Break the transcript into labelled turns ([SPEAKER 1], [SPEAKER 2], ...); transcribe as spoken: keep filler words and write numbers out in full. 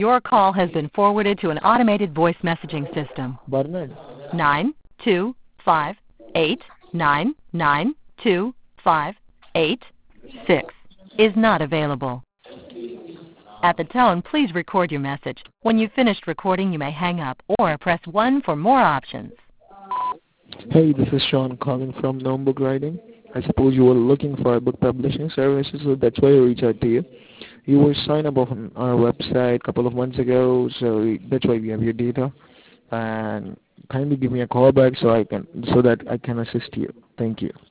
[SPEAKER 1] Your call has been forwarded to an automated voice messaging system.
[SPEAKER 2] Bernard.
[SPEAKER 1] Nine two five eight nine nine two five eight six is not available. At the tone, please record your message. When you've finished recording, you may hang up or press one for more options.
[SPEAKER 2] Hey, this is Sean calling from Gnome Book Writing. I suppose you were looking for book publishing services, so that's why I reached out to you. You were signed up on our website a couple of months ago, so that's why we have your data. And kindly give me a call back so I can so that I can assist you. Thank you.